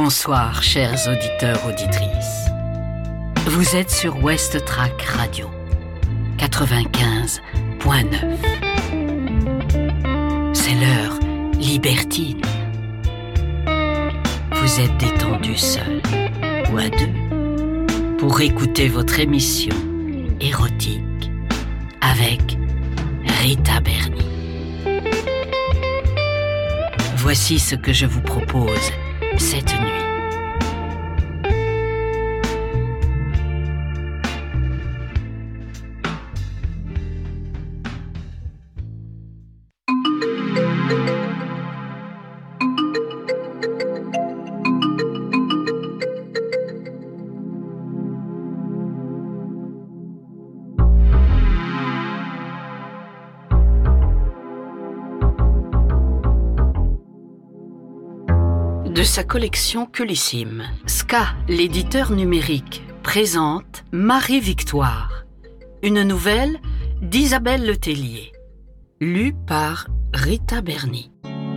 Bonsoir, chers auditeurs, auditrices. Vous êtes sur West Track Radio, 95.9. C'est l'heure libertine. Vous êtes détendu seul ou à deux pour écouter votre émission érotique avec Rita Berni. Voici ce que je vous propose cette nuit. De sa collection Culissime, Ska, l'éditeur numérique, présente Marie-Victoire, une nouvelle d'Isabelle Letellier, lue par Rita Berni.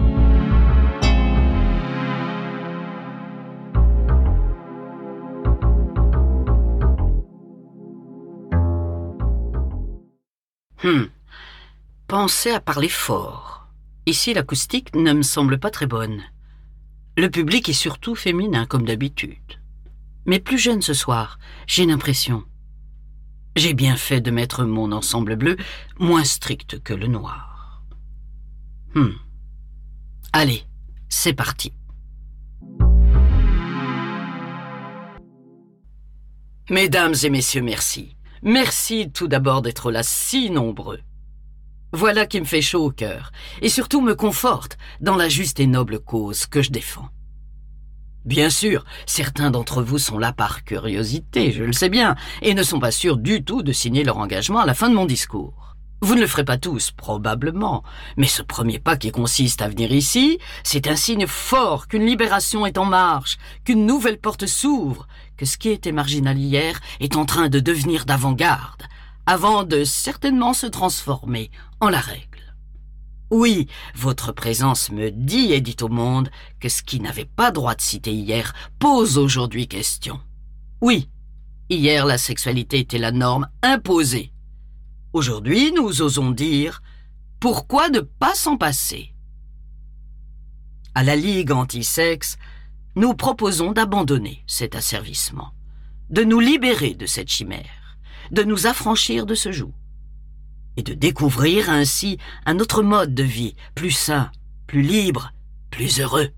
Pensez à parler fort. Ici, l'acoustique ne me semble pas très bonne. Le public est surtout féminin, comme d'habitude. Mais plus jeune ce soir, j'ai l'impression. J'ai bien fait de mettre mon ensemble bleu moins strict que le noir. Allez, c'est parti. Mesdames et messieurs, merci. Merci tout d'abord d'être là si nombreux. Voilà qui me fait chaud au cœur, et surtout me conforte dans la juste et noble cause que je défends. Bien sûr, certains d'entre vous sont là par curiosité, je le sais bien, et ne sont pas sûrs du tout de signer leur engagement à la fin de mon discours. Vous ne le ferez pas tous, probablement, mais ce premier pas qui consiste à venir ici, c'est un signe fort qu'une libération est en marche, qu'une nouvelle porte s'ouvre, que ce qui était marginal hier est en train de devenir d'avant-garde, avant de certainement se transformer en la règle. Oui, votre présence me dit et dit au monde que ce qui n'avait pas droit de citer hier pose aujourd'hui question. Oui, hier la sexualité était la norme imposée. Aujourd'hui, nous osons dire « Pourquoi ne pas s'en passer ?» À la Ligue anti-sexe, nous proposons d'abandonner cet asservissement, de nous libérer de cette chimère, de nous affranchir de ce joug, et de découvrir ainsi un autre mode de vie, plus sain, plus libre, plus heureux.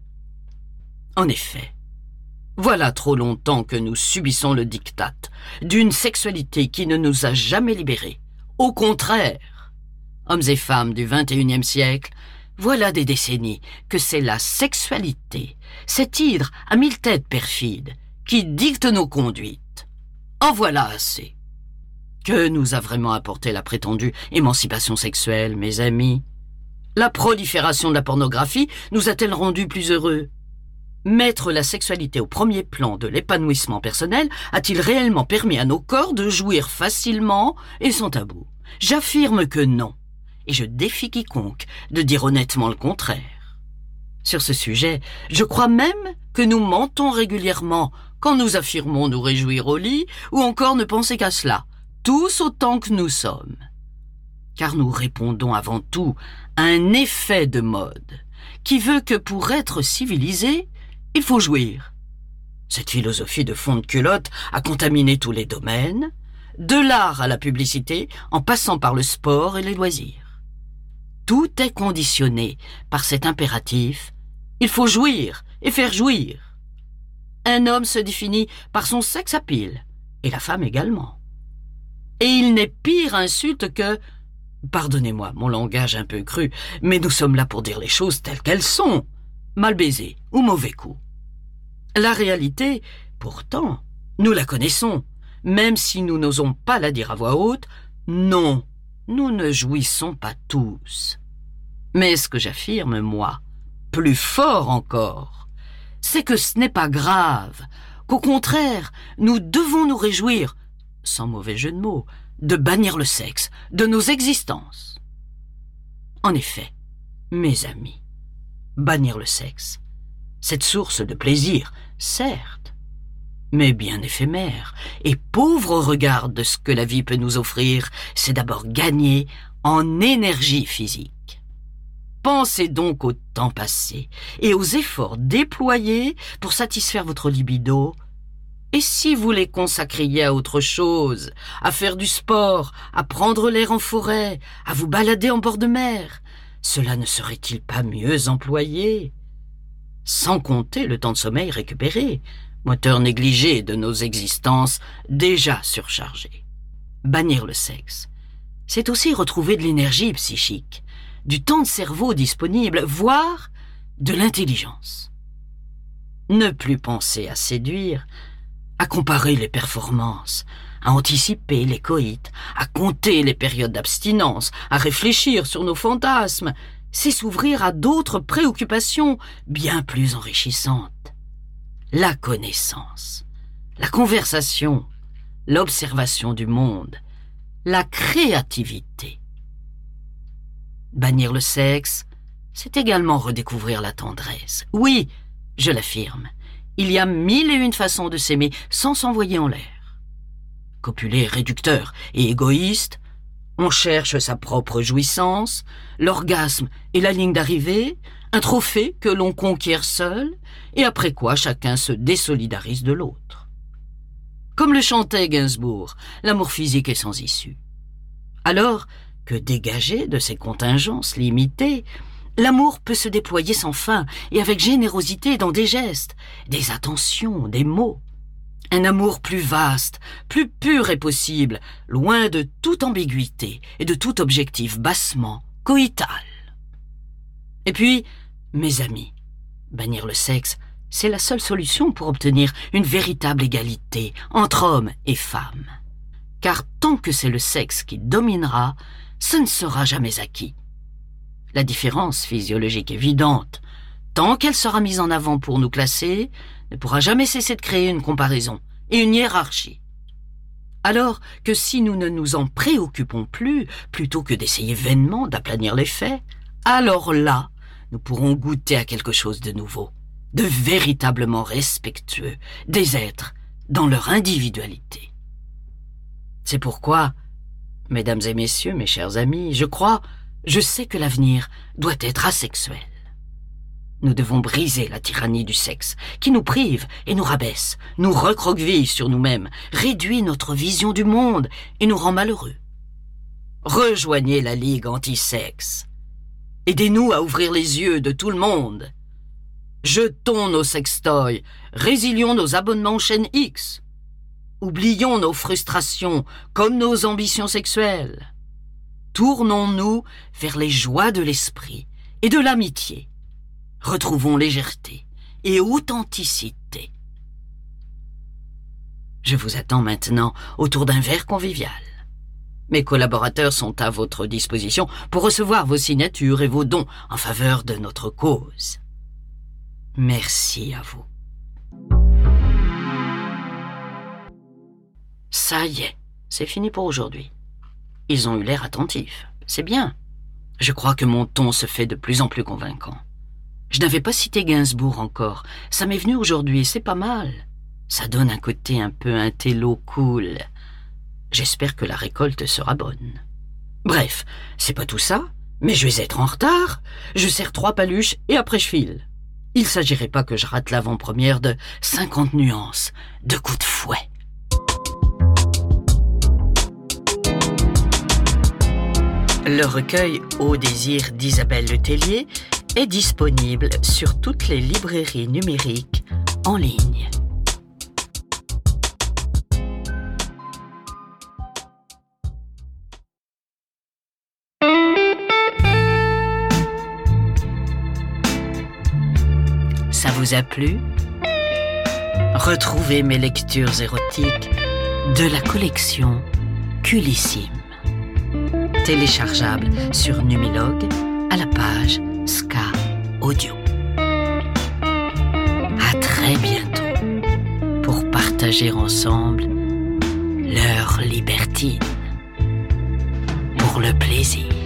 En effet, voilà trop longtemps que nous subissons le diktat d'une sexualité qui ne nous a jamais libérés. Au contraire, hommes et femmes du XXIe siècle, voilà des décennies que c'est la sexualité, cette hydre à mille têtes perfides, qui dicte nos conduites. En voilà assez. Que nous a vraiment apporté la prétendue émancipation sexuelle, mes amis? La prolifération de la pornographie nous a-t-elle rendus plus heureux? Mettre la sexualité au premier plan de l'épanouissement personnel a-t-il réellement permis à nos corps de jouir facilement et sans tabou? J'affirme que non, et je défie quiconque de dire honnêtement le contraire. Sur ce sujet, je crois même que nous mentons régulièrement quand nous affirmons nous réjouir au lit ou encore ne penser qu'à cela, tous autant que nous sommes. Car nous répondons avant tout à un effet de mode qui veut que pour être civilisé, il faut jouir. Cette philosophie de fond de culotte a contaminé tous les domaines, de l'art à la publicité, en passant par le sport et les loisirs. Tout est conditionné par cet impératif « il faut jouir et faire jouir ». Un homme se définit par son sex appeal, et la femme également. Et il n'est pire insulte que, pardonnez-moi mon langage un peu cru, mais nous sommes là pour dire les choses telles qu'elles sont, mal baisé ou mauvais coup. La réalité, pourtant, nous la connaissons, même si nous n'osons pas la dire à voix haute, non, nous ne jouissons pas tous. Mais ce que j'affirme, moi, plus fort encore, c'est que ce n'est pas grave, qu'au contraire, nous devons nous réjouir, sans mauvais jeu de mots, de bannir le sexe de nos existences. En effet, mes amis, bannir le sexe, Cette source de plaisir, certes, mais bien éphémère, et pauvre au regard de ce que la vie peut nous offrir, c'est d'abord gagner en énergie physique. Pensez donc au temps passé et aux efforts déployés pour satisfaire votre libido. Et si vous les consacriez à autre chose, à faire du sport, à prendre l'air en forêt, à vous balader en bord de mer, cela ne serait-il pas mieux employé? Sans compter le temps de sommeil récupéré, moteur négligé de nos existences déjà surchargées. Bannir le sexe, c'est aussi retrouver de l'énergie psychique, du temps de cerveau disponible, voire de l'intelligence. Ne plus penser à séduire, à comparer les performances, à anticiper les coïts, à compter les périodes d'abstinence, à réfléchir sur nos fantasmes, c'est s'ouvrir à d'autres préoccupations bien plus enrichissantes. La connaissance, la conversation, l'observation du monde, la créativité. Bannir le sexe, c'est également redécouvrir la tendresse. Oui, je l'affirme, il y a 1001 façons de s'aimer sans s'envoyer en l'air. Copuler réducteur et égoïste, on cherche sa propre jouissance, l'orgasme est la ligne d'arrivée, un trophée que l'on conquiert seul, et après quoi chacun se désolidarise de l'autre. Comme le chantait Gainsbourg, l'amour physique est sans issue. Alors que dégagé de ses contingences limitées, l'amour peut se déployer sans fin et avec générosité dans des gestes, des attentions, des mots. Un amour plus vaste, plus pur est possible, loin de toute ambiguïté et de tout objectif bassement coïtal. Et puis, mes amis, bannir le sexe, c'est la seule solution pour obtenir une véritable égalité entre hommes et femmes. Car tant que c'est le sexe qui dominera, ce ne sera jamais acquis. La différence physiologique évidente, tant qu'elle sera mise en avant pour nous classer, ne pourra jamais cesser de créer une comparaison et une hiérarchie. Alors que si nous ne nous en préoccupons plus, plutôt que d'essayer vainement d'aplanir les faits, alors là, nous pourrons goûter à quelque chose de nouveau, de véritablement respectueux des êtres dans leur individualité. C'est pourquoi, mesdames et messieurs, mes chers amis, je sais que l'avenir doit être asexuel. Nous devons briser la tyrannie du sexe, qui nous prive et nous rabaisse, nous recroqueville sur nous-mêmes, réduit notre vision du monde et nous rend malheureux. Rejoignez la Ligue anti-sexe. Aidez-nous à ouvrir les yeux de tout le monde. Jetons nos sextoys, résilions nos abonnements chaîne X. Oublions nos frustrations comme nos ambitions sexuelles. Tournons-nous vers les joies de l'esprit et de l'amitié. Retrouvons légèreté et authenticité. Je vous attends maintenant autour d'un verre convivial. Mes collaborateurs sont à votre disposition pour recevoir vos signatures et vos dons en faveur de notre cause. Merci à vous. Ça y est, c'est fini pour aujourd'hui. Ils ont eu l'air attentifs, c'est bien. Je crois que mon ton se fait de plus en plus convaincant. Je n'avais pas cité Gainsbourg encore, ça m'est venu aujourd'hui, c'est pas mal. Ça donne un côté un peu intello cool. J'espère que la récolte sera bonne. Bref, c'est pas tout ça, mais je vais être en retard. Je sers 3 paluches et après je file. Il s'agirait pas que je rate l'avant-première de 50 nuances de coups de fouet. Le recueil Au désir d'Isabelle Letellier est disponible sur toutes les librairies numériques en ligne. Ça vous a plu? Retrouvez mes lectures érotiques de la collection Culissime. Téléchargeable sur Numilog à la page Ska Audio. À très bientôt pour partager ensemble l'heure libertine pour le plaisir.